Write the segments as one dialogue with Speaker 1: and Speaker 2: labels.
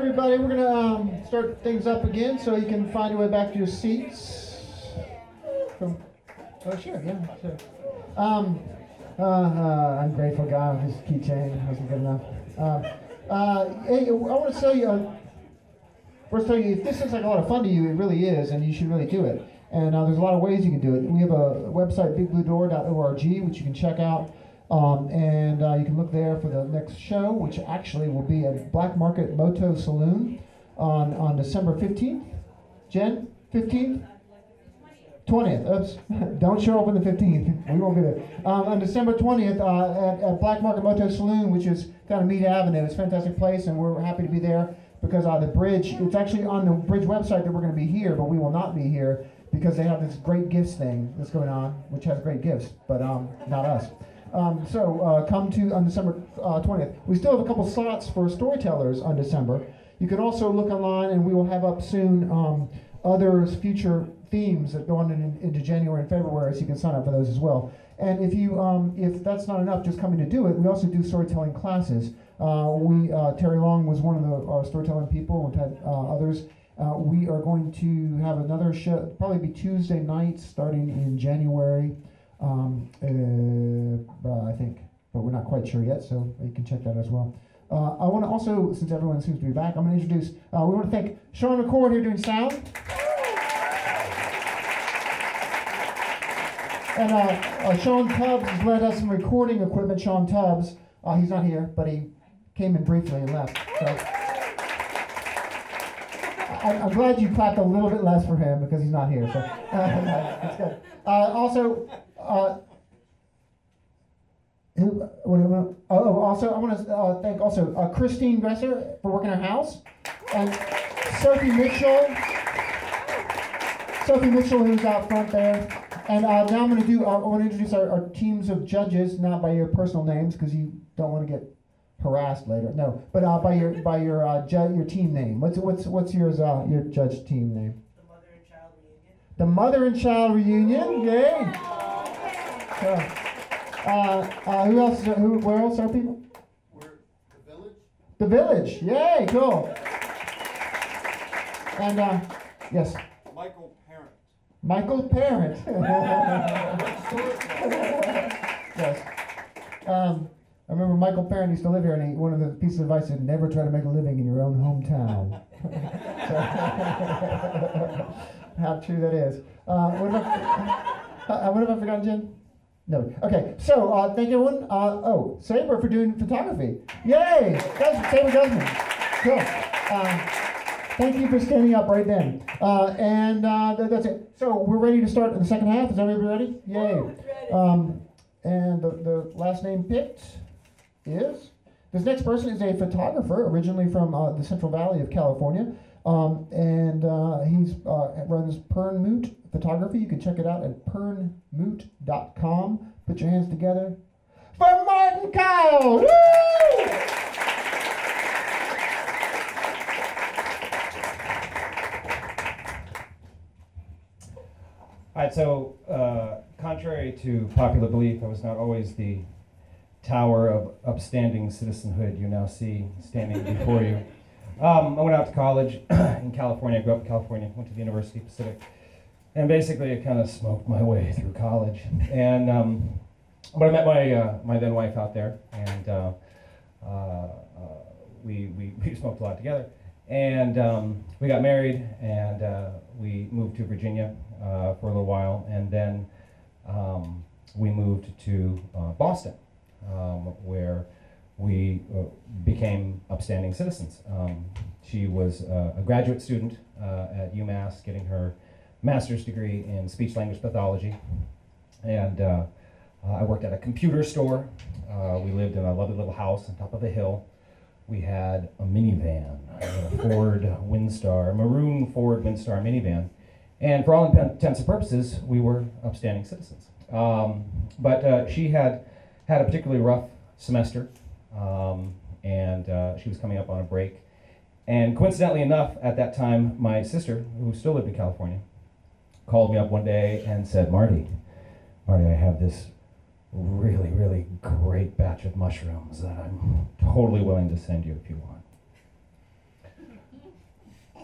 Speaker 1: everybody. We're going to start things up again so you can find your way back to your seats. Oh, sure, yeah, sure. I'm grateful God with his keychain. Wasn't good enough. Hey, I want to tell you, first tell you, if this looks like a lot of fun to you, it really is, and you should really do it. And there's a lot of ways you can do it. We have a website, bigbluedoor.org, which you can check out. And you can look there for the next show, which actually will be at Black Market Moto Saloon on December 15th. Jen, 15th? 20th. Oops. Don't show up on the 15th. We won't be there. On December 20th at Black Market Moto Saloon, which is down Mead Avenue. It's a fantastic place, and we're happy to be there because the bridge, it's actually on the bridge website that we're going to be here, but we will not be here because they have this great gifts thing that's going on, which has great gifts, but not us. So come to on December 20th. We still have a couple slots for storytellers on December. You can also look online, and we will have up soon other future themes that go on into January and February, so you can sign up for those as well. And if you if that's not enough, just coming to do it, we also do storytelling classes. Terry Long was one of our storytelling people. We've had others. We are going to have another show, probably be Tuesday nights, starting in January. I think, but we're not quite sure yet, so you can check that as well. I want to also, since everyone seems to be back, I'm going to introduce, we want to thank Sean McCord here doing sound. And Sean Tubbs has led us some recording equipment. Sean Tubbs, he's not here, but he came in briefly and left. So I'm glad you clapped a little bit less for him because he's not here. So that's good. Also, I want to thank also Christine Gresser for working our house, and Sophie Mitchell, who's out front there. And now I want to introduce our teams of judges, not by your personal names because you don't want to get harassed later. No, but by your team name. What's yours? Your judge team name? The Mother and Child Reunion. Yay! Who else? Where else are people?
Speaker 2: We're the Village.
Speaker 1: The Village. Yay! Cool. And yes. Michael Parent. Yes. I remember Michael Parent used to live here, and one of the pieces of advice is never try to make a living in your own hometown. How true that is. What have I forgotten, Jen? No. Okay, so thank you, everyone. Saber for doing photography. Yay! That's Saber Guzman. Cool. Thank you for standing up right then. That's it. So we're ready to start in the second half. Is everybody ready? Yay. And the last name picked is, this next person is a photographer originally from the Central Valley of California. He's runs Pernmoot Photography. You can check it out at pernmoot.com. Put your hands together for Martin Kyle. Woo!
Speaker 3: All right, so contrary to popular belief, I was not always the tower of upstanding citizenhood you now see standing before you. I went out to college in California. I grew up in California, went to the University of Pacific, and basically I kind of smoked my way through college. And but I met my then wife out there, and we smoked a lot together. And we got married, and we moved to Virginia for a little while, and then we moved to Boston, where we became upstanding citizens. She was a graduate student at UMass, getting her master's degree in speech-language pathology, and I worked at a computer store. We lived in a lovely little house on top of a hill. We had a minivan, a Ford Windstar, a maroon Ford Windstar minivan. And for all intents and purposes, we were upstanding citizens. But she had a particularly rough semester, and she was coming up on a break. And coincidentally enough, at that time, my sister, who still lived in California, called me up one day and said, Marty, I have this really, really great batch of mushrooms that I'm totally willing to send you if you want.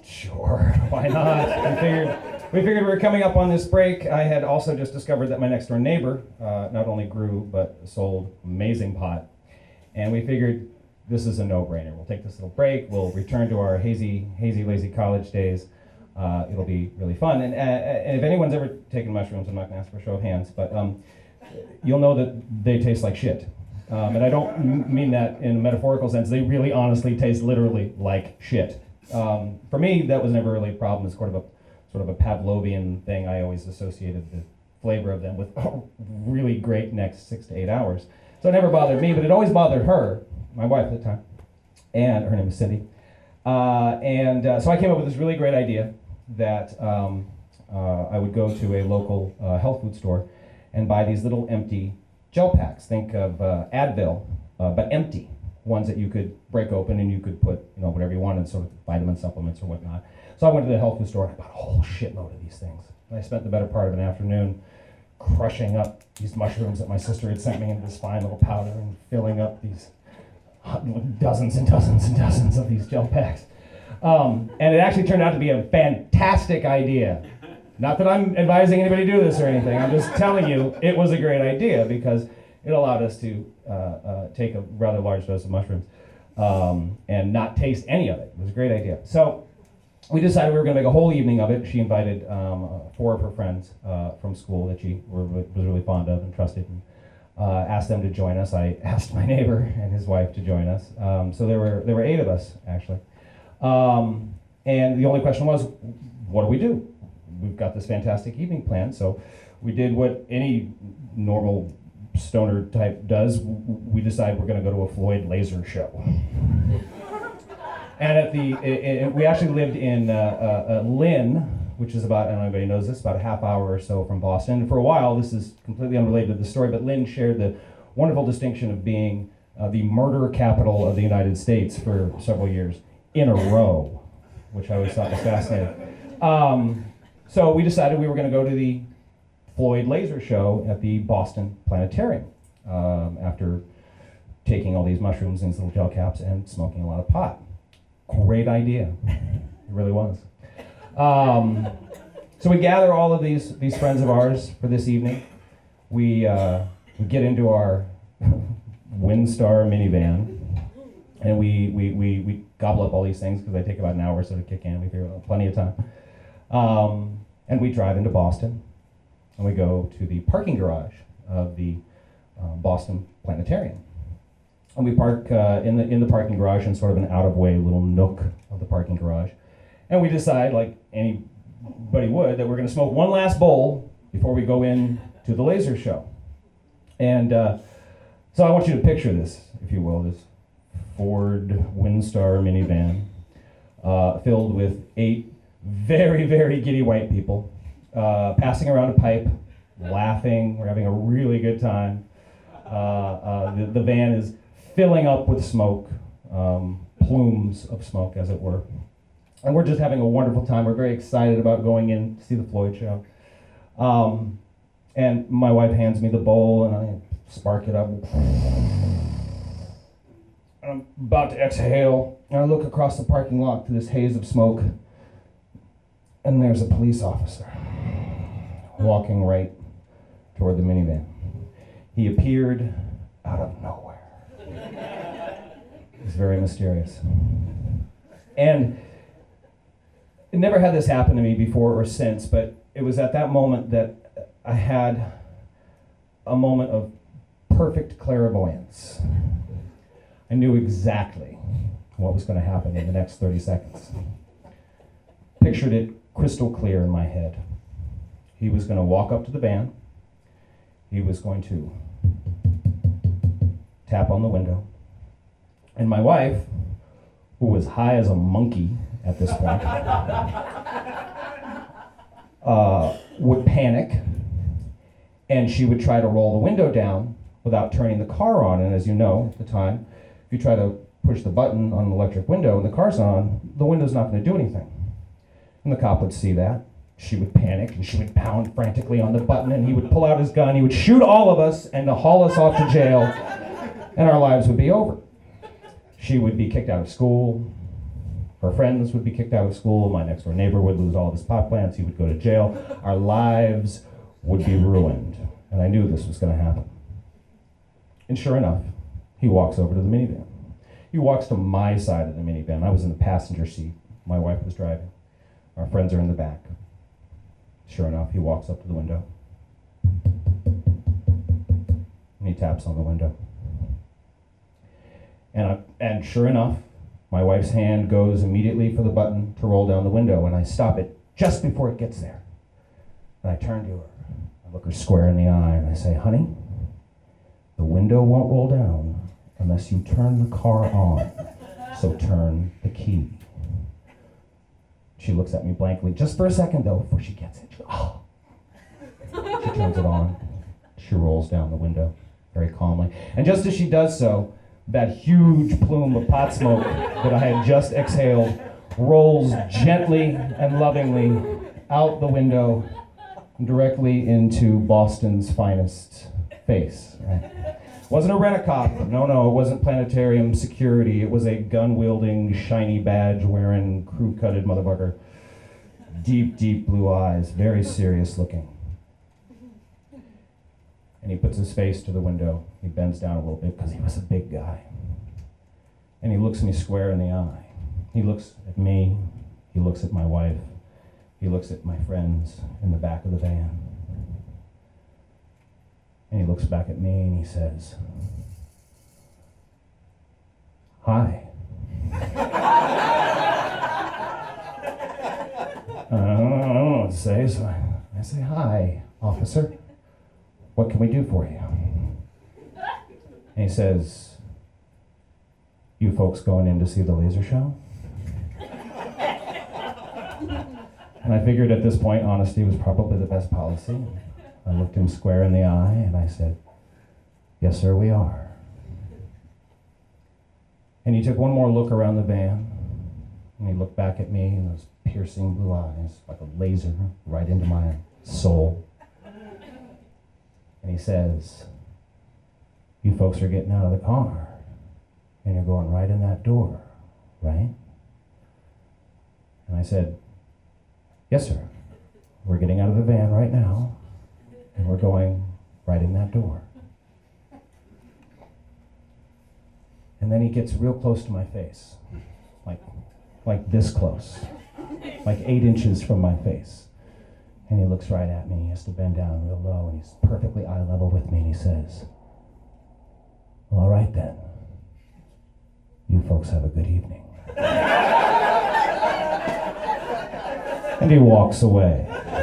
Speaker 3: Sure, why not? We figured we were coming up on this break. I had also just discovered that my next door neighbor not only grew but sold amazing pot. And we figured this is a no-brainer. We'll take this little break. We'll return to our hazy, lazy college days. It'll be really fun. And if anyone's ever taken mushrooms, I'm not going to ask for a show of hands, but you'll know that they taste like shit. And I don't mean that in a metaphorical sense. They really honestly taste literally like shit. For me, that was never really a problem. It's sort of a Pavlovian thing. I always associated the flavor of them with a really great next 6 to 8 hours. So it never bothered me, but it always bothered her, my wife at the time, and her name was Cindy. So I came up with this really great idea that I would go to a local health food store and buy these little empty gel packs. Think of Advil, but empty. Ones that you could break open and you could put, whatever you wanted, sort of vitamin supplements or whatnot. So I went to the health food store and I bought a whole shitload of these things. And I spent the better part of an afternoon crushing up these mushrooms that my sister had sent me into this fine little powder and filling up these dozens and dozens and dozens of these gel packs. And it actually turned out to be a fantastic idea. Not that I'm advising anybody to do this or anything. I'm just telling you it was a great idea because it allowed us to take a rather large dose of mushrooms and not taste any of it. It was a great idea. So we decided we were going to make a whole evening of it. She invited 4 of her friends from school that she was really fond of and trusted, and asked them to join us. I asked my neighbor and his wife to join us. So there were 8 of us, actually. And the only question was, what do we do? We've got this fantastic evening planned. So we did what any normal stoner type does. We decided we're going to go to a Floyd laser show. And we actually lived in Lynn, which is about, I don't know if anybody knows this, about a half hour or so from Boston. And for a while, this is completely unrelated to the story, but Lynn shared the wonderful distinction of being the murder capital of the United States for several years in a row, which I always thought was fascinating. So we decided we were going to go to the Floyd laser show at the Boston Planetarium after taking all these mushrooms in these little gel caps and smoking a lot of pot. Great idea. It really was. So we gather all of these friends of ours for this evening. We get into our Windstar minivan, and we gobble up all these things because they take about an hour or so to kick in. We figure plenty of time. And we drive into Boston, and we go to the parking garage of the Boston Planetarium. And we park in the parking garage in sort of an out-of-way little nook of the parking garage. And we decide, like anybody would, that we're going to smoke one last bowl before we go in to the laser show. And so I want you to picture this, if you will, this Ford Windstar minivan filled with 8 very, very giddy white people passing around a pipe, laughing. We're having a really good time. The van is filling up with smoke, plumes of smoke, as it were. And we're just having a wonderful time. We're very excited about going in to see the Floyd show. And my wife hands me the bowl, and I spark it up. And I'm about to exhale, and I look across the parking lot to this haze of smoke, and there's a police officer walking right toward the minivan. He appeared out of nowhere. It was very mysterious. And it never had this happen to me before or since, but it was at that moment that I had a moment of perfect clairvoyance. I knew exactly what was going to happen in the next 30 seconds. Pictured it crystal clear in my head. He was going to walk up to the van. He was going to tap on the window. And my wife, who was high as a monkey at this point, would panic, and she would try to roll the window down without turning the car on. And as you know, at the time, if you try to push the button on an electric window and the car's on, the window's not going to do anything. And the cop would see that. She would panic, and she would pound frantically on the button, and he would pull out his gun, he would shoot all of us and haul us off to jail, and our lives would be over. She would be kicked out of school. Her friends would be kicked out of school. My next door neighbor would lose all of his pot plants. He would go to jail. Our lives would be ruined. And I knew this was going to happen. And sure enough, he walks over to the minivan. He walks to my side of the minivan. I was in the passenger seat. My wife was driving. Our friends are in the back. Sure enough, he walks up to the window. And he taps on the window. And sure enough, my wife's hand goes immediately for the button to roll down the window, and I stop it just before it gets there. And I turn to her. I look her square in the eye, and I say, honey, the window won't roll down unless you turn the car on. So turn the key. She looks at me blankly, just for a second, though, before she gets it. She goes, oh. She turns it on. She rolls down the window very calmly. And just as she does so, that huge plume of pot smoke that I had just exhaled rolls gently and lovingly out the window directly into Boston's finest face. Right? It wasn't a rent-a-cop. No, it wasn't planetarium security. It was a gun-wielding, shiny badge-wearing, crew-cutted motherfucker. Deep, deep blue eyes, very serious looking. And he puts his face to the window. He bends down a little bit because he was a big guy. And he looks me square in the eye. He looks at me. He looks at my wife. He looks at my friends in the back of the van. And he looks back at me and he says, hi. I don't know what to say, so I say, hi, officer. What can we do for you? And he says, you folks going in to see the laser show? And I figured at this point, honesty was probably the best policy. I looked him square in the eye and I said, yes, sir, we are. And he took one more look around the van and he looked back at me in those piercing blue eyes like a laser right into my soul. And he says, you folks are getting out of the car and you're going right in that door, right? And I said, yes, sir. We're getting out of the van right now and we're going right in that door. And then he gets real close to my face, like this close, like 8 inches from my face. And he looks right at me. He has to bend down real low, and he's perfectly eye level with me, and he says, well, all right then. You folks have a good evening. And he walks away.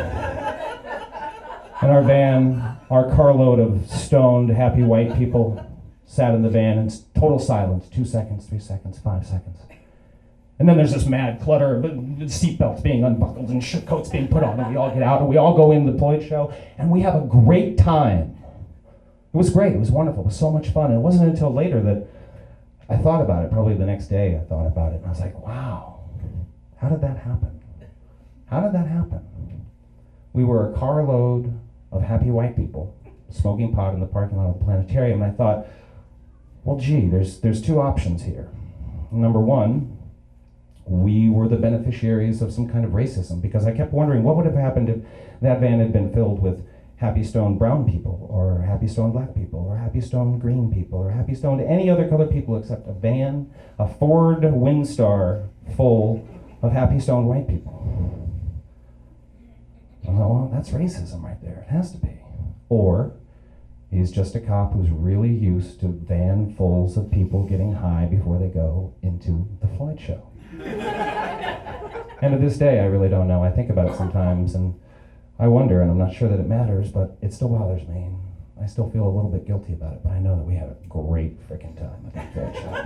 Speaker 3: And our van, our carload of stoned, happy white people sat in the van in total silence. 2 seconds, 3 seconds, 5 seconds. And then there's this mad clutter of seatbelts being unbuckled and coats being put on, and we all get out and we all go in the Floyd show, and we have a great time. It was great. It was wonderful. It was so much fun. And it wasn't until later that I thought about it. Probably the next day I thought about it, and I was like, wow, how did that happen? How did that happen? We were a carload of happy white people smoking pot in the parking lot of the planetarium, and I thought, well, gee, there's 2 options here. Number one, we were the beneficiaries of some kind of racism, because I kept wondering what would have happened if that van had been filled with happy stoned brown people, or happy stoned black people, or happy stoned green people, or happy stoned any other colored people except a van, a Ford Windstar full of happy stoned white people. I thought, well, that's racism right there. It has to be. Or he's just a cop who's really used to vanfuls of people getting high before they go into the Floyd show. And to this day, I really don't know. I think about it sometimes, and I wonder, and I'm not sure that it matters, but it still bothers me. And I still feel a little bit guilty about it, but I know that we had a great freaking time at that Floyd show.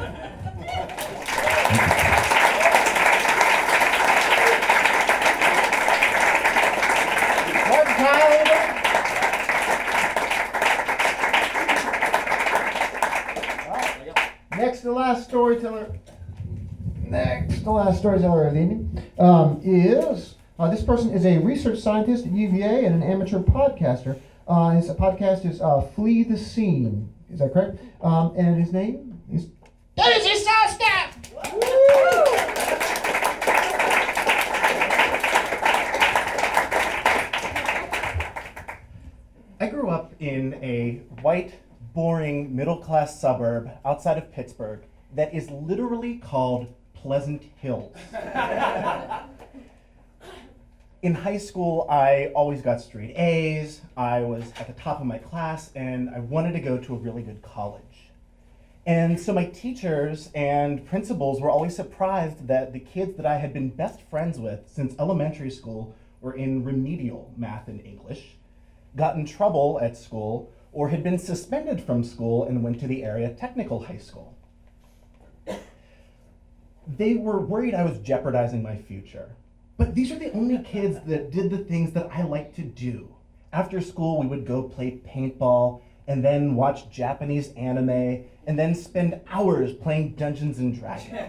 Speaker 1: Next to last storyteller of the evening is this person is a research scientist at UVA and an amateur podcaster. His podcast is Flee the Scene. Is that correct? And his name is Daisy Sostat!
Speaker 4: I grew up in a white, boring, middle-class suburb outside of Pittsburgh that is literally called Pleasant Hills. In high school, I always got straight A's, I was at the top of my class, and I wanted to go to a really good college. And so my teachers and principals were always surprised that the kids that I had been best friends with since elementary school were in remedial math and English, got in trouble at school, or had been suspended from school and went to the area technical high school. They were worried I was jeopardizing my future. But these are the only kids that did the things that I like to do. After school, we would go play paintball, and then watch Japanese anime, and then spend hours playing Dungeons and Dragons.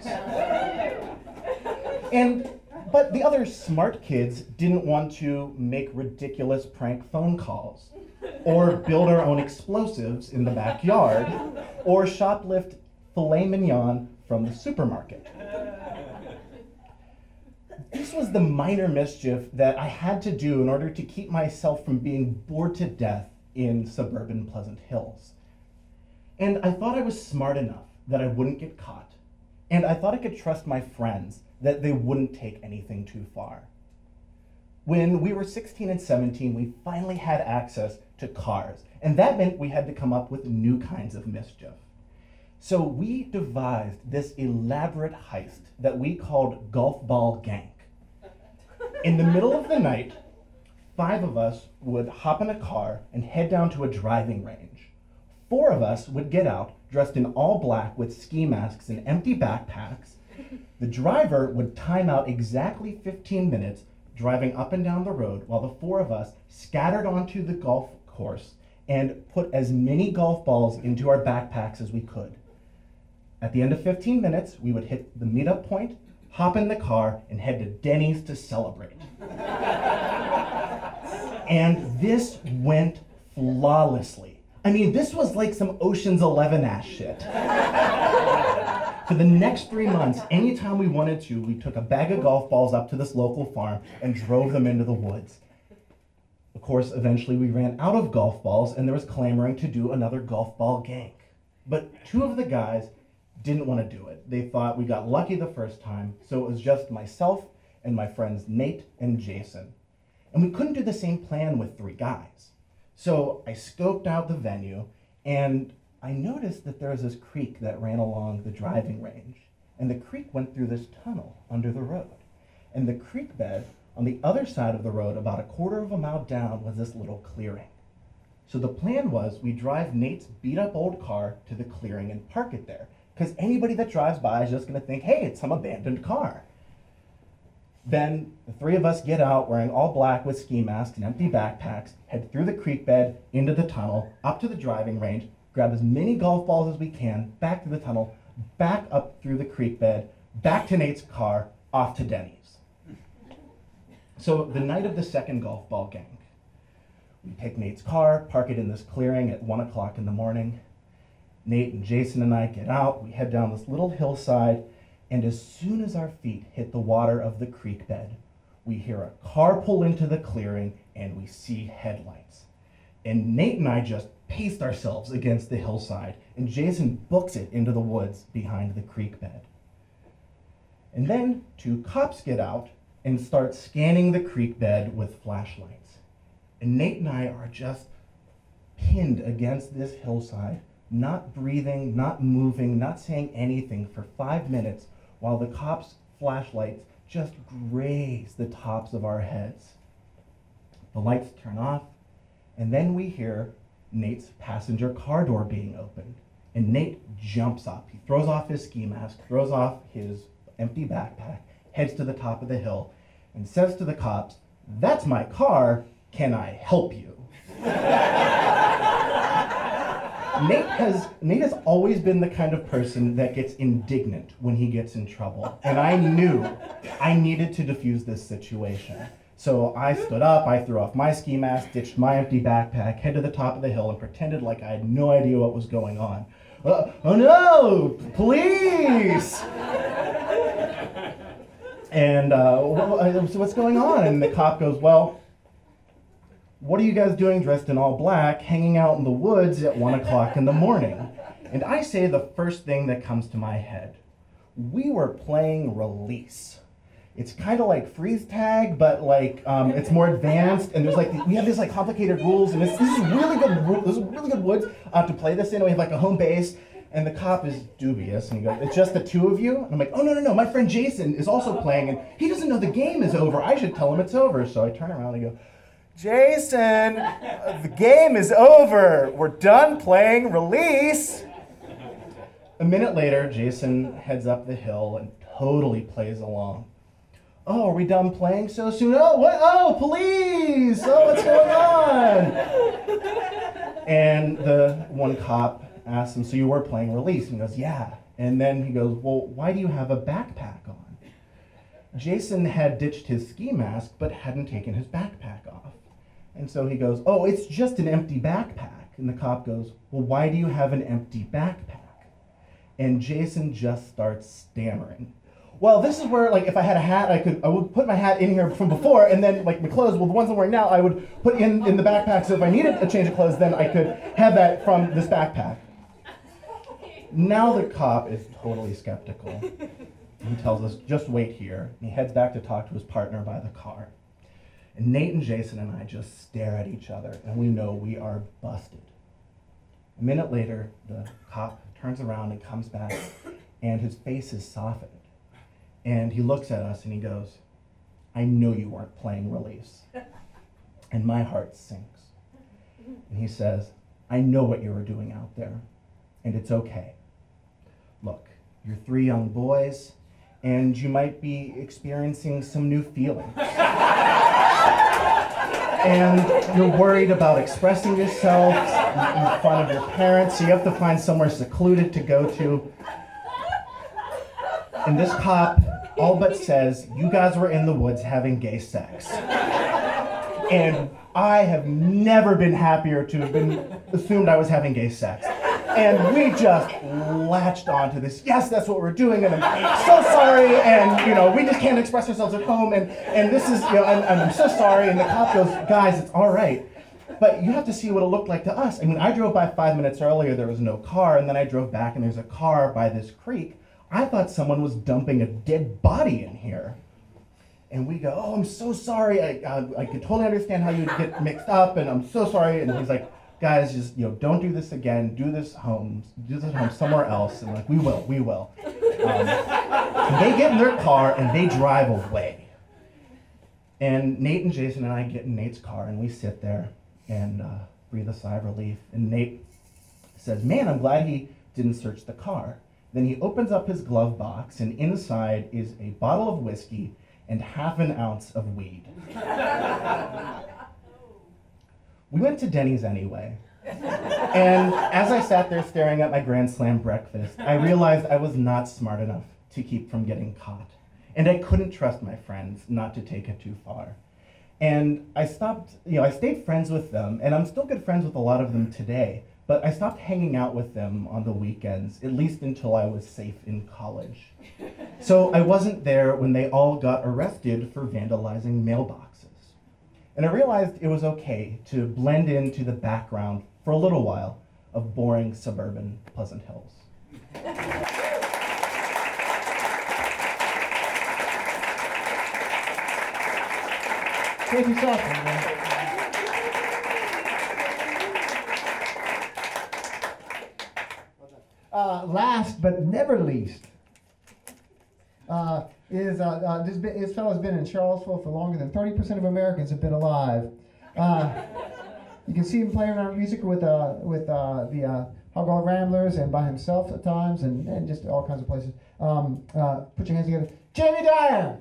Speaker 4: But the other smart kids didn't want to make ridiculous prank phone calls, or build our own explosives in the backyard, or shoplift filet mignon from the supermarket. This was the minor mischief that I had to do in order to keep myself from being bored to death in suburban Pleasant Hills. And I thought I was smart enough that I wouldn't get caught. And I thought I could trust my friends that they wouldn't take anything too far. When we were 16 and 17, we finally had access to cars. And that meant we had to come up with new kinds of mischief. So we devised this elaborate heist that we called Golf Ball Gank. In the middle of the night, 5 of us would hop in a car and head down to a driving range. 4 of us would get out, dressed in all black with ski masks and empty backpacks. The driver would time out exactly 15 minutes, driving up and down the road, while the 4 of us scattered onto the golf course and put as many golf balls into our backpacks as we could. At the end of 15 minutes, we would hit the meetup point, hop in the car, and head to Denny's to celebrate. And this went flawlessly. I mean, this was like some Ocean's 11 ass shit. For the next 3 months, anytime we wanted to, we took a bag of golf balls up to this local farm and drove them into the woods. Of course, eventually we ran out of golf balls and there was clamoring to do another golf ball gank. But 2 of the guys didn't want to do it. They thought we got lucky the first time, so it was just myself and my friends Nate and Jason. And we couldn't do the same plan with 3 guys. So I scoped out the venue, and I noticed that there was this creek that ran along the driving range. And the creek went through this tunnel under the road. And the creek bed on the other side of the road, about a quarter of a mile down, was this little clearing. So the plan was we drive Nate's beat up old car to the clearing and park it there. Because anybody that drives by is just going to think, hey, it's some abandoned car. Then the 3 of us get out wearing all black with ski masks and empty backpacks, head through the creek bed, into the tunnel, up to the driving range, grab as many golf balls as we can, back to the tunnel, back up through the creek bed, back to Nate's car, off to Denny's. So the night of the second golf ball gang, we take Nate's car, park it in this clearing at 1 o'clock in the morning. Nate and Jason and I get out, we head down this little hillside, and as soon as our feet hit the water of the creek bed, we hear a car pull into the clearing and we see headlights. And Nate and I just paced ourselves against the hillside, and Jason books it into the woods behind the creek bed. And then 2 cops get out and start scanning the creek bed with flashlights. And Nate and I are just pinned against this hillside, not breathing, not moving, not saying anything for 5 minutes while the cops' flashlights just graze the tops of our heads. The lights turn off, and then we hear Nate's passenger car door being opened. And Nate jumps up. He throws off his ski mask, throws off his empty backpack, heads to the top of the hill, and says to the cops, "That's my car, can I help you?" Nate has always been the kind of person that gets indignant when he gets in trouble, and I knew I needed to defuse this situation. So I stood up, I threw off my ski mask, ditched my empty backpack, head to the top of the hill, and pretended like I had no idea what was going on. Oh no, police! And so what's going on? And the cop goes, well, what are you guys doing dressed in all black, hanging out in the woods at 1 o'clock in the morning? And I say the first thing that comes to my head. We were playing Release. It's kind of like freeze tag, but like it's more advanced, and there's like we have these like complicated rules, and this is really good. This is really good woods to play this in. We have like a home base, and the cop is dubious, and he goes, "It's just the two of you?" And I'm like, "Oh no, my friend Jason is also playing, and he doesn't know the game is over. I should tell him it's over." So I turn around and I go, "Jason, the game is over. We're done playing Release." A minute later, Jason heads up the hill and totally plays along. "Oh, are we done playing so soon? Oh, what? Oh, police! Oh, what's going on?" And the one cop asks him, "So you were playing Release?" And he goes, "Yeah." And then he goes, "Well, why do you have a backpack on?" Jason had ditched his ski mask, but hadn't taken his backpack off. And so he goes, "Oh, it's just an empty backpack." And the cop goes, "Well, why do you have an empty backpack?" And Jason just starts stammering. Well, this is where, like, if I had a hat, I would put my hat in here from before, and then, like, my clothes, well, the ones I'm wearing now, I would put in the backpack, so if I needed a change of clothes, then I could have that from this backpack. Now the cop is totally skeptical. He tells us, "Just wait here." And he heads back to talk to his partner by the car. And Nate and Jason and I just stare at each other, and we know we are busted. A minute later, the cop turns around and comes back, and his face is softened. And he looks at us and he goes, "I know you weren't playing Release." And my heart sinks. And he says, "I know what you were doing out there, and it's okay. Look, you're 3 young boys, and you might be experiencing some new feelings. And you're worried about expressing yourself in front of your parents, so you have to find somewhere secluded to go to." And this cop all but says, "You guys were in the woods having gay sex." And I have never been happier to have been assumed I was having gay sex. And we just latched onto this. Yes, that's what we're doing, and I'm so sorry, and we just can't express ourselves at home, and this is, and I'm so sorry. And the cop goes, "Guys, it's all right, but you have to see what it looked like to us. I mean, I drove by 5 minutes earlier, there was no car, and then I drove back and there's a car by this creek. I thought someone was dumping a dead body in here." And we go, "Oh, I'm so sorry. I could totally understand how you'd get mixed up, and I'm so sorry." And he's like, "Guys, just don't do this again. Do this home somewhere else." And we're like, we will. And they get in their car and they drive away. And Nate and Jason and I get in Nate's car and we sit there and breathe a sigh of relief. And Nate says, "Man, I'm glad he didn't search the car." Then he opens up his glove box, and inside is a bottle of whiskey and half an ounce of weed. We went to Denny's anyway. And as I sat there staring at my Grand Slam breakfast, I realized I was not smart enough to keep from getting caught. And I couldn't trust my friends not to take it too far. And I stayed friends with them, and I'm still good friends with a lot of them today. But I stopped hanging out with them on the weekends, at least until I was safe in college. So I wasn't there when they all got arrested for vandalizing mailboxes. And I realized it was okay to blend into the background for a little while of boring suburban Pleasant Hills.
Speaker 1: Thank you, man. Last but never least, this fellow's been in Charlottesville for longer than 30% of Americans have been alive. You can see him playing around music with the Hog Wild Ramblers and by himself at times, and just all kinds of places. Put your hands together. Jamie Dyer!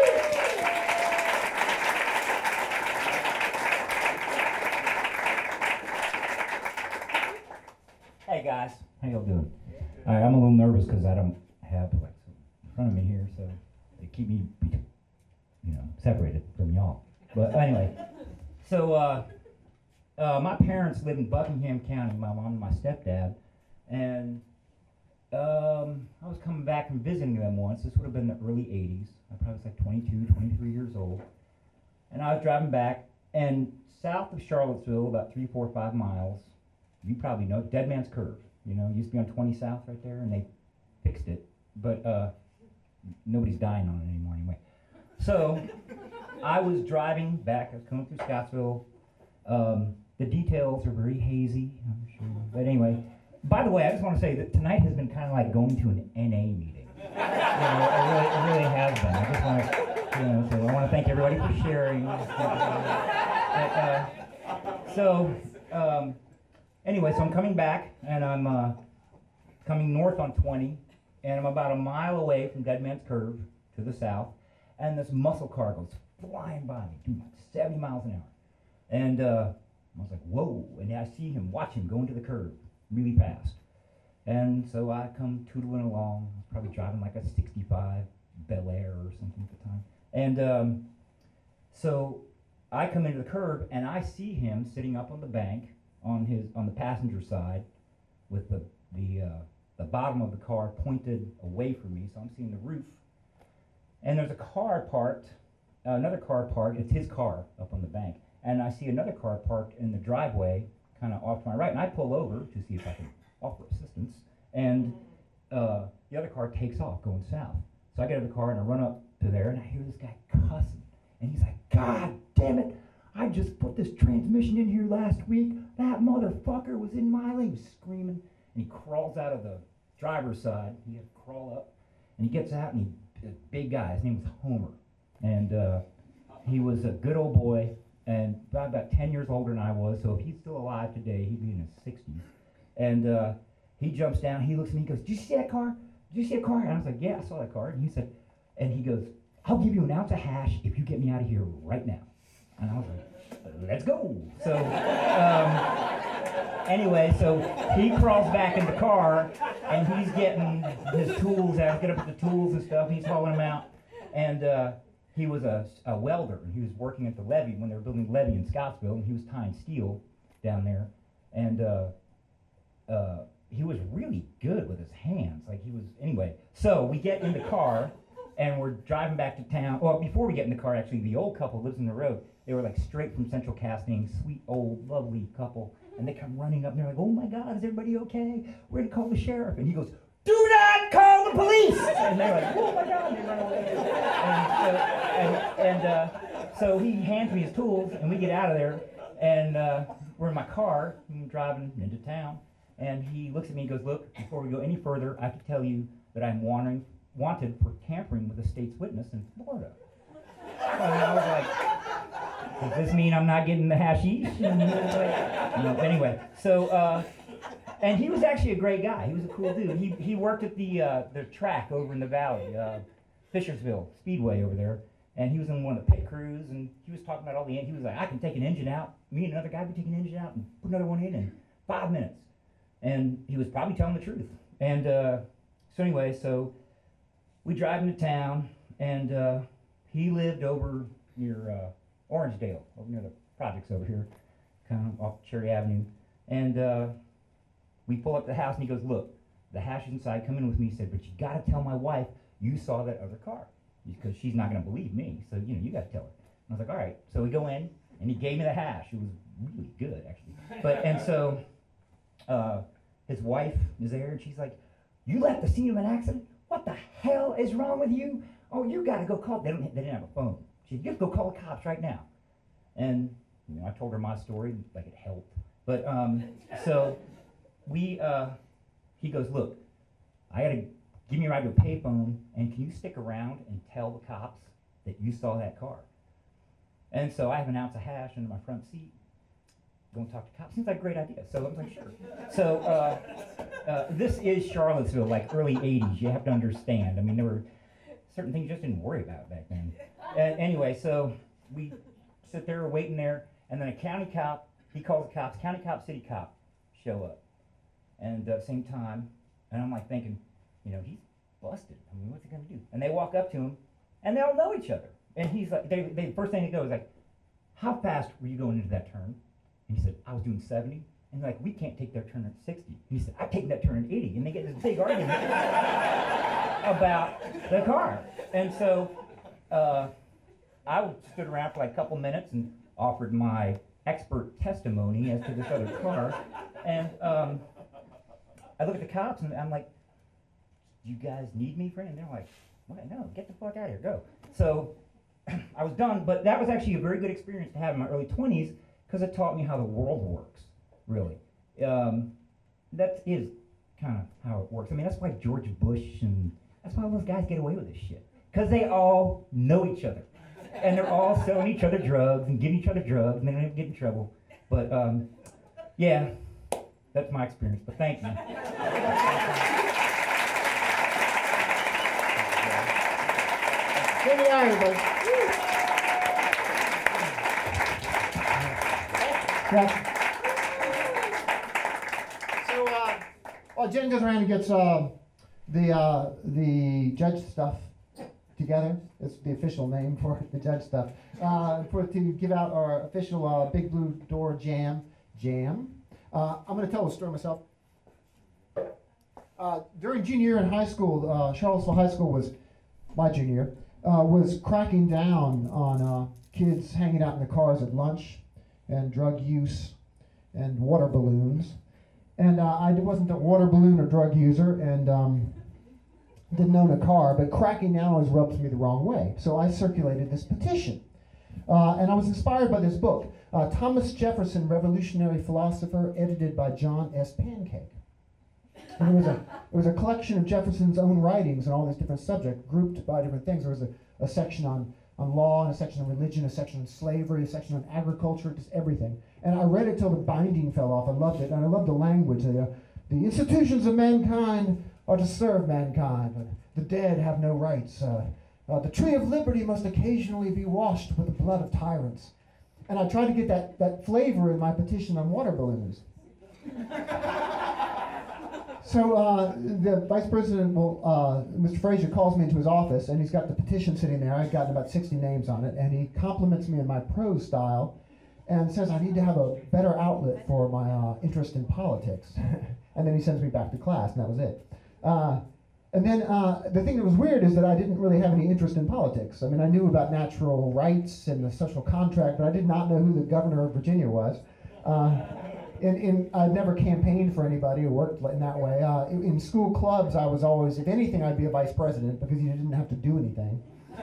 Speaker 5: Hey guys, how y'all doing? I'm a little nervous because I don't have like in front of me here, so they keep me, separated from y'all. But anyway, so my parents live in Buckingham County, my mom and my stepdad, and I was coming back and visiting them once. This would have been the early 80s. I probably was like 22, 23 years old, and I was driving back, and south of Charlottesville, about 3, 4, 5 miles. You probably know Dead Man's Curve. You know, it used to be on 20 South right there, and they fixed it, but nobody's dying on it anymore anyway. So I was driving back. I was coming through Scottsville. The details are very hazy, I'm sure. But anyway, by the way, I just want to say that tonight has been kind of like going to an NA meeting. You know, it really has been. I just want to, so I want to thank everybody for sharing. Anyway, so I'm coming back, and I'm coming north on 20, and I'm about a mile away from Dead Man's Curve to the south, and this muscle car goes flying by me, doing like 70 miles an hour. And I was like, whoa, and I see him, watch him go into the curve really fast. And so I come tootling along. I was probably driving like a 65 Bel Air or something at the time. And so I come into the curve, and I see him sitting up on the bank on the passenger side with the bottom of the car pointed away from me, so I'm seeing the roof. And there's a car parked, another car parked. It's his car up on the bank. And I see another car parked in the driveway, kind of off to my right, and I pull over to see if I can offer assistance, and the other car takes off going south. So I get out of the car and I run up to there, and I hear this guy cussing, and he's like, God damn it, I just put this transmission in here last week, that motherfucker was in my lane. He was screaming, and he crawls out of the driver's side. He had to crawl up, and he gets out, and a big guy, his name was Homer, and he was a good old boy, and about 10 years older than I was, so if he's still alive today, he'd be in his 60s. And he jumps down, he looks at me, he goes, did you see that car? Did you see a car? And I was like, yeah, I saw that car. And he said, and he goes, I'll give you an ounce of hash if you get me out of here right now. And I was like, let's go. So anyway, so he crawls back in the car, and he's getting his tools out, get up with the tools and stuff, and he's hauling them out. And he was a welder, and he was working at the levee when they were building the levee in Scottsville, and he was tying steel down there. And he was really good with his hands. Like he was, anyway. So we get in the car, and we're driving back to town. Well, before we get in the car, actually, the old couple lives in the road. They were like straight from Central Casting, sweet old, lovely couple. And they come running up, and they're like, oh my God, is everybody okay? We're gonna call the sheriff. And he goes, do not call the police! And they're like, oh my God, and they run away. So he hands me his tools, and we get out of there, and we're in my car, I'm driving into town, and he looks at me and goes, look, before we go any further, I have to tell you that I'm wanted for tampering with a state's witness in Florida. And I was like, does this mean I'm not getting the hashish? And he was like, no. Anyway, so, and he was actually a great guy. He was a cool dude. He worked at the track over in the valley, Fishersville Speedway over there, and he was in one of the pit crews, and he was talking about all the, he was like, I can take an engine out. Me and another guy could take an engine out and put another one in 5 minutes. And he was probably telling the truth. And so anyway, so we drive into town, and he lived over near Orangedale, over near the projects over here, kind of off Cherry Avenue. And we pull up to the house, and he goes, look, the hash is inside, come in with me. He said, but you got to tell my wife you saw that other car, because she's not going to believe me. So, you got to tell her. And I was like, all right. So we go in, and he gave me the hash. It was really good, actually. And so his wife is there, and she's like, you left the scene of an accident? What the hell is wrong with you? Oh, you got to go call. They didn't have a phone. She said, you have to go call the cops right now. And I told her my story, like it helped. But so he goes, look, I got to give me a ride to a payphone, and can you stick around and tell the cops that you saw that car? And so I have an ounce of hash under my front seat. Go and talk to cops. Seems like a great idea. So I was like, sure. So this is Charlottesville, like early 80s. You have to understand. I mean, there were certain things you just didn't worry about back then. Anyway, so we sit there waiting there, and then a county cop, he calls the cops, county cop, city cop show up. And at the same time, and I'm like thinking, he's busted. I mean, what's he going to do? And they walk up to him, and they all know each other. And he's like, they first thing they go is like, how fast were you going into that turn? And he said, I was doing 70. And they're like, we can't take that turn at 60. And he said, I'm taking that turn at 80. And they get this big argument about the car. And so I stood around for like a couple minutes and offered my expert testimony as to this other car. And I look at the cops and I'm like, "You guys need me for anything?" They're like, "What? No, get the fuck out of here, go." So I was done, but that was actually a very good experience to have in my early 20s because it taught me how the world works, really. That is kind of how it works. I mean, that's why George Bush and that's why all those guys get away with this shit. Because they all know each other. And they're all selling each other drugs and giving each other drugs and they don't even get in trouble. But yeah, that's my experience. But thank you.
Speaker 1: Give me out, everybody. Yeah. So, well, Jen goes around and gets the judge stuff together. It's the official name for the judge stuff. To give out our official Big Blue Door Jam. I'm going to tell a story myself. During junior year in high school, Charlottesville High School was my junior year. Was cracking down on kids hanging out in the cars at lunch and drug use and water balloons. And I wasn't a water balloon or drug user and didn't own a car, but cracking down always rubs me the wrong way. So I circulated this petition. And I was inspired by this book, Thomas Jefferson, Revolutionary Philosopher, edited by John S. Pancake. And it was a collection of Jefferson's own writings on all these different subjects, grouped by different things. There was a section on law, and a section on religion, a section on slavery, a section on agriculture, just everything. And I read it till the binding fell off. I loved it, and I loved the language. The institutions of mankind are to serve mankind, but the dead have no rights. The tree of liberty must occasionally be washed with the blood of tyrants. And I tried to get that flavor in my petition on water balloons. So the vice president, Mr. Frazier, calls me into his office, and he's got the petition sitting there. I've gotten about 60 names on it, and he compliments me in my prose style and says I need to have a better outlet for my interest in politics. And then he sends me back to class, and that was it. And then the thing that was weird is that I didn't really have any interest in politics. I mean, I knew about natural rights and the social contract, but I did not know who the governor of Virginia was. I'd never campaigned for anybody or worked in that way. In school clubs, I was always, if anything, I'd be a vice president because you didn't have to do anything.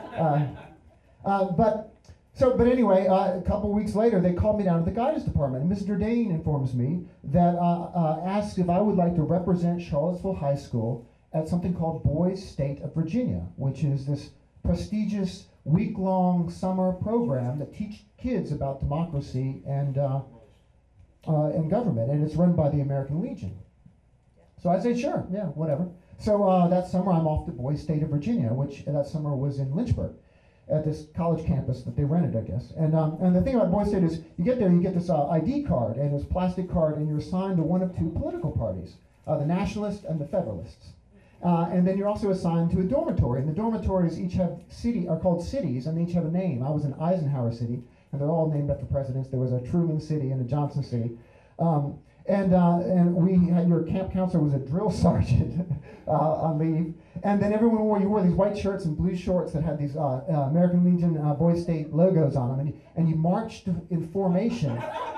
Speaker 1: But anyway, a couple weeks later, they called me down to the guidance department. And Mr. Dane informs me that asks if I would like to represent Charlottesville High School at something called Boys State of Virginia, which is this prestigious week-long summer program that teach kids about democracy and government, and it's run by the American Legion. So I said, sure, yeah, whatever. So that summer I'm off to Boys State of Virginia, which that summer was in Lynchburg, at this college campus that they rented, I guess. And the thing about Boys State is you get there, you get this ID card, and this plastic card, and you're assigned to one of two political parties, the Nationalists and the Federalists. And then you're also assigned to a dormitory, and the dormitories each are called cities, and they each have a name. I was in Eisenhower City, and they're all named after presidents. There was a Truman City and a Johnson City. And we had, your camp counselor was a drill sergeant on leave. And then everyone wore these white shirts and blue shorts that had these American Legion Boys State logos on them. And you marched in formation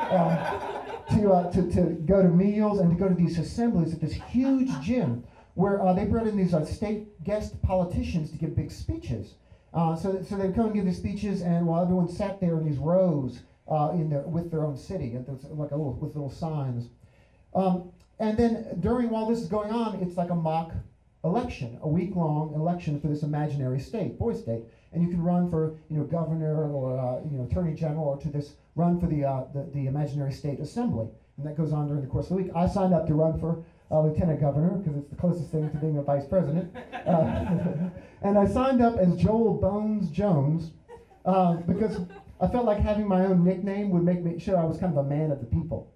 Speaker 1: to go to meals and to go to these assemblies at this huge gym where they brought in these state guest politicians to give big speeches. So they'd come and give these speeches, and while everyone sat there in these rows with their own city, and with little signs. And then while this is going on, it's like a mock election, a week-long election for this imaginary state, Boys State, and you can run for governor or attorney general, or run for the imaginary state assembly, and that goes on during the course of the week. I signed up to run for lieutenant governor because it's the closest thing to being a vice president, and I signed up as Joel Bones Jones because I felt like having my own nickname would make me sure I was kind of a man of the people,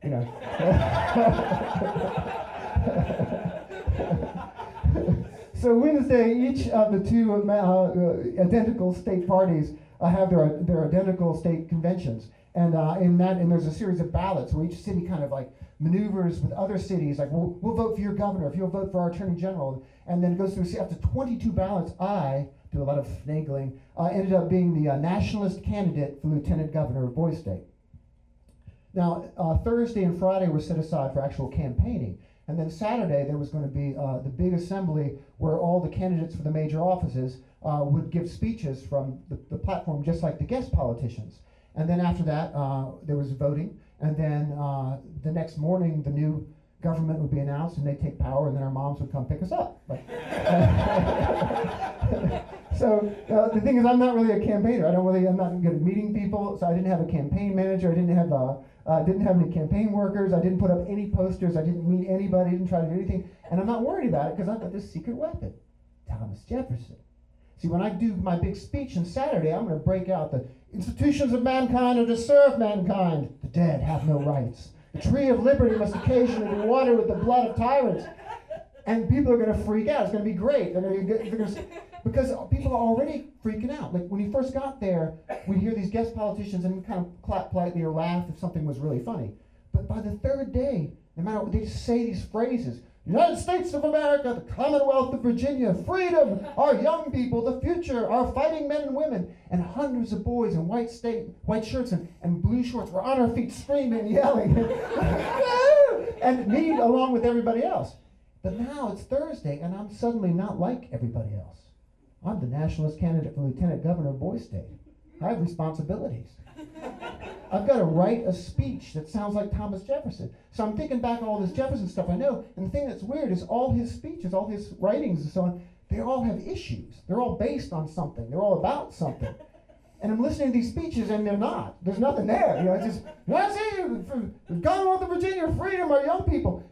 Speaker 1: So Wednesday, each of the two identical state parties have their identical state conventions, and there's a series of ballots where each city kind of like maneuvers with other cities, like we'll vote for your governor if you'll vote for our attorney general, and then it goes through after 22 ballots. I do a lot of finagling. Ended up being the nationalist candidate for lieutenant governor of Boys State. Now, Thursday and Friday were set aside for actual campaigning. And then Saturday, there was going to be the big assembly where all the candidates for the major offices would give speeches from the platform, just like the guest politicians. And then after that, there was voting. And then the next morning, the new government would be announced, and they'd take power, and then our moms would come pick us up. So the thing is, I'm not really a campaigner. I'm not good at meeting people. So I didn't have a campaign manager. I didn't have any campaign workers. I didn't put up any posters. I didn't meet anybody. Didn't try to do anything. And I'm not worried about it because I've got this secret weapon, Thomas Jefferson. See, when I do my big speech on Saturday, I'm going to break out the institutions of mankind are to serve mankind. The dead have no rights. The tree of liberty must occasionally be watered with the blood of tyrants. And people are going to freak out. It's going to be great. Because people are already freaking out. Like when he first got there, we'd hear these guest politicians and we'd kind of clap politely or laugh if something was really funny. But by the third day, no matter what, they just say these phrases. United States of America, the Commonwealth of Virginia, freedom, our young people, the future, our fighting men and women. And hundreds of boys in white shirts and blue shorts were on our feet screaming and yelling. And me along with everybody else. But now it's Thursday and I'm suddenly not like everybody else. I'm the nationalist candidate for Lieutenant Governor of Boise State. I have responsibilities. I've got to write a speech that sounds like Thomas Jefferson. So I'm thinking back on all this Jefferson stuff I know, and the thing that's weird is all his speeches, all his writings and so on, they all have issues. They're all based on something. They're all about something. And I'm listening to these speeches and they're not. There's nothing there. You know, it's just, I see you, Commonwealth of Virginia, freedom, our young people.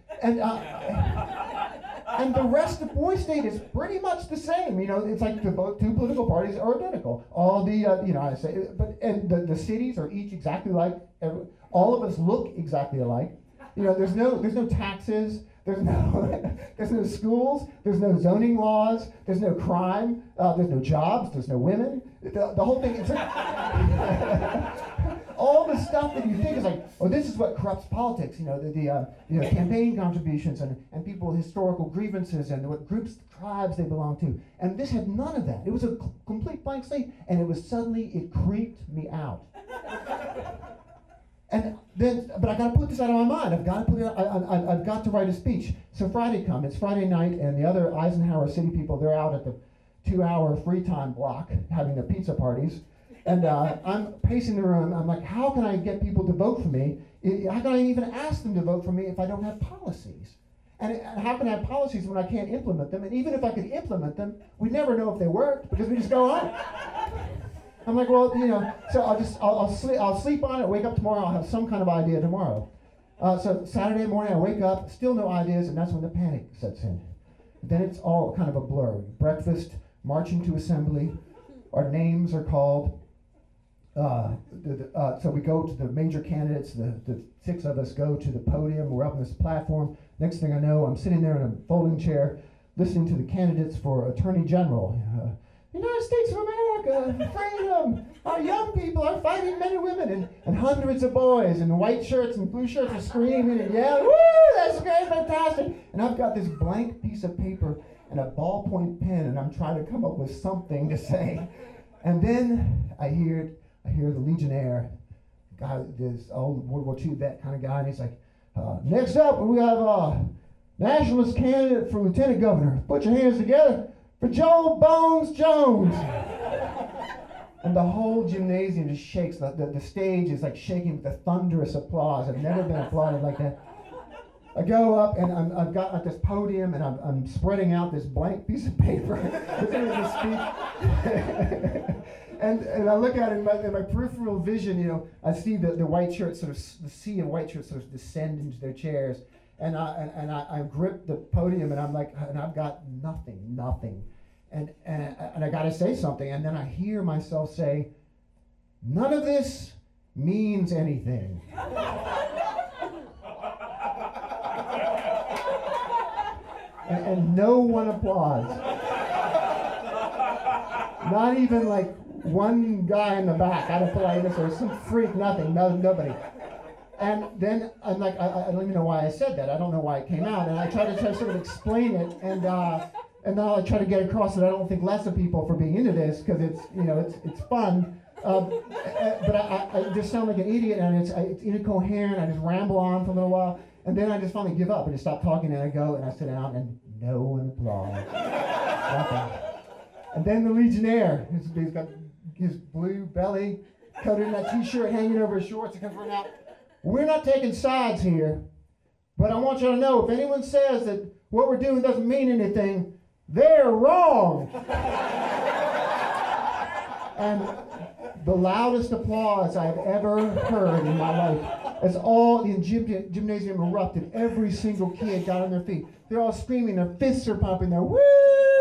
Speaker 1: And the rest of Boise State is pretty much the same. You know, it's like the two political parties are identical. All the, the cities are each exactly like. All of us look exactly alike. You know, there's no taxes. There's no schools. There's no zoning laws. There's no crime. There's no jobs. There's no women. The whole thing is all the stuff that you think is like, oh, this is what corrupts politics. You know, the campaign contributions and people's historical grievances and what groups, tribes they belong to. And this had none of that. It was a complete blank slate, and it creeped me out. And then, but I got to put this out of my mind. I've got to write a speech. So Friday comes. It's Friday night, and the other Eisenhower City people, they're out at the 2-hour free time block having their pizza parties. And I'm pacing the room. I'm like, how can I get people to vote for me? How can I even ask them to vote for me if I don't have policies? And how can I have policies when I can't implement them? And even if I could implement them, we'd never know if they worked because we just go on. I'm like, well, you know, so I'll sleep on it, wake up tomorrow, I'll have some kind of idea tomorrow. So Saturday morning, I wake up, still no ideas, and that's when the panic sets in. Then it's all kind of a blur. Breakfast, marching to assembly, our names are called. So we go to the major candidates, the 6 of us go to the podium, we're up on this platform. Next thing I know, I'm sitting there in a folding chair, listening to the candidates for Attorney General. United States of America, freedom, our young people, our fighting men and women, and hundreds of boys in white shirts and blue shirts are screaming and yelling, woo, that's great, fantastic. And I've got this blank piece of paper and a ballpoint pen, and I'm trying to come up with something to say. And then I hear the Legionnaire, guy, this old World War II vet kind of guy, and he's like, next up we have a nationalist candidate for lieutenant governor. Put your hands together for Joe Bones Jones. And the whole gymnasium just shakes. The stage is like shaking with the thunderous applause. I've never been applauded like that. I go up and I've got at this podium and I'm spreading out this blank piece of paper. And I look at it in my peripheral vision, you know, I see the white shirts the sea of white shirts sort of descend into their chairs. And I grip the podium and I'm like, and I've got nothing. And I got to say something. And then I hear myself say, none of this means anything. and no one applauds. Not even like one guy in the back out of politeness or some freak, nothing, nobody. And then I'm like, I don't even know why I said that. I don't know why it came out. And I try to sort of explain it, and now I try to get across that I don't think less of people for being into this because it's, you know, it's fun. But I just sound like an idiot, and it's incoherent. I just ramble on for a little while, and then I just finally give up and just stop talking, and I go and I sit down, and no one applauds. Nothing. And then the Legionnaire, he's got his blue belly coated in that T-shirt hanging over his shorts. He comes running out. We're not taking sides here, but I want you to know, if anyone says that what we're doing doesn't mean anything, they're wrong. And the loudest applause I've ever heard in my life, as all the gymnasium erupted, every single kid got on their feet. They're all screaming, their fists are pumping, they're woo!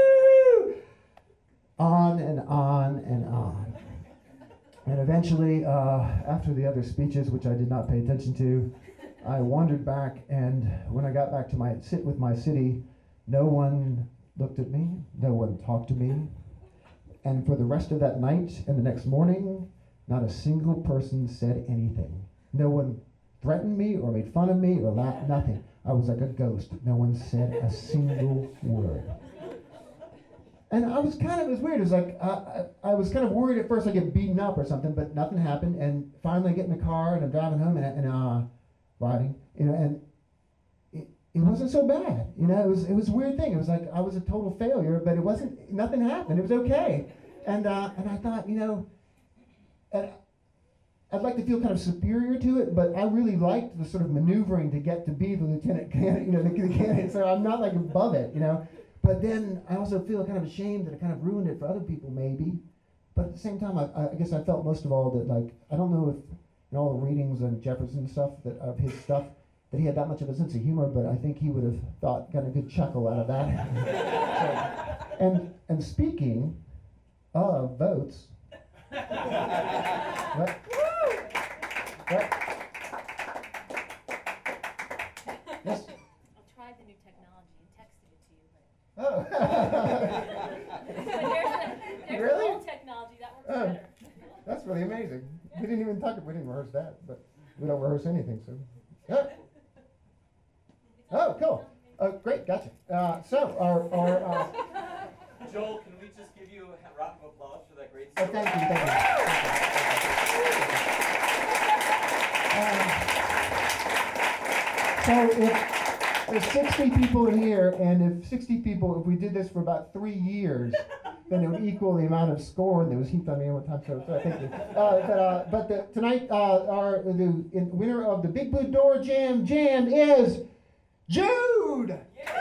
Speaker 1: On and on and on. And eventually, after the other speeches, which I did not pay attention to, I wandered back, and when I got back to sit with my city, no one looked at me, no one talked to me. And for the rest of that night and the next morning, not a single person said anything. No one threatened me or made fun of me or laughed, nothing. I was like a ghost. No one said a single word. And it was weird. It was like, I was kind of worried at first I'd get beaten up or something, but nothing happened. And finally I get in the car and I'm driving home and riding, and it wasn't so bad. It was a weird thing. It was like I was a total failure, but nothing happened. It was okay. And I thought, and I'd like to feel kind of superior to it, but I really liked the sort of maneuvering to get to be the lieutenant candidate, the candidate. So I'm not like above it, But then I also feel kind of ashamed that I kind of ruined it for other people, maybe. But at the same time, I guess I felt most of all that, like, I don't know if in all the readings on Jefferson stuff of his stuff that he had that much of a sense of humor, but I think he would have gotten a good chuckle out of that. And speaking of votes, what? Yes.
Speaker 6: I tried the new technology and texted it to you, but
Speaker 1: Oh.
Speaker 6: there's
Speaker 1: Really?
Speaker 6: old technology that works better.
Speaker 1: That's really amazing. We didn't even we didn't rehearse that, but we don't rehearse anything, so. Yeah. Oh, cool. Great, gotcha. So our
Speaker 7: Joel, can we just give you a round of applause for that great
Speaker 1: oh,
Speaker 7: story?
Speaker 1: thank you. So if there's 60 people in here, and if we did this for about 3 years, then it would equal the amount of scorn that was heaped on me one time. So thank you. Tonight, the winner of the Big Blue Door Jam is Jude.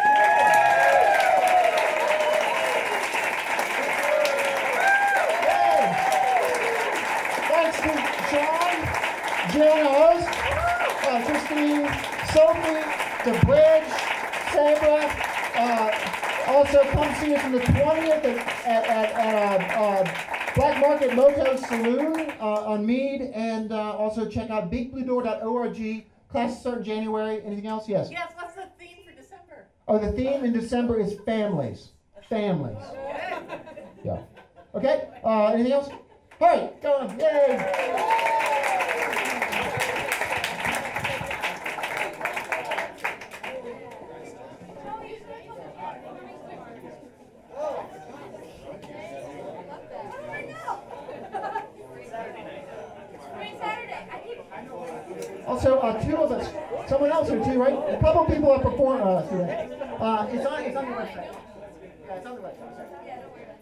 Speaker 1: Thanks to Sean, Jen, Christine, Sophie, the Bridge, Sabra. Also, come see us on the 20th at Black Market Moto Saloon on Mead, and also check out bigbluedoor.org. Classes start in January. Anything else? Yes.
Speaker 8: Yes, what's the theme for December?
Speaker 1: Oh, the theme in December is families. Families. Yeah. Okay. Anything else? All right. Go on. Yay. Also, two of us, someone else here too, right? A couple people have performed today. It's on your website. Yeah, it's on the website.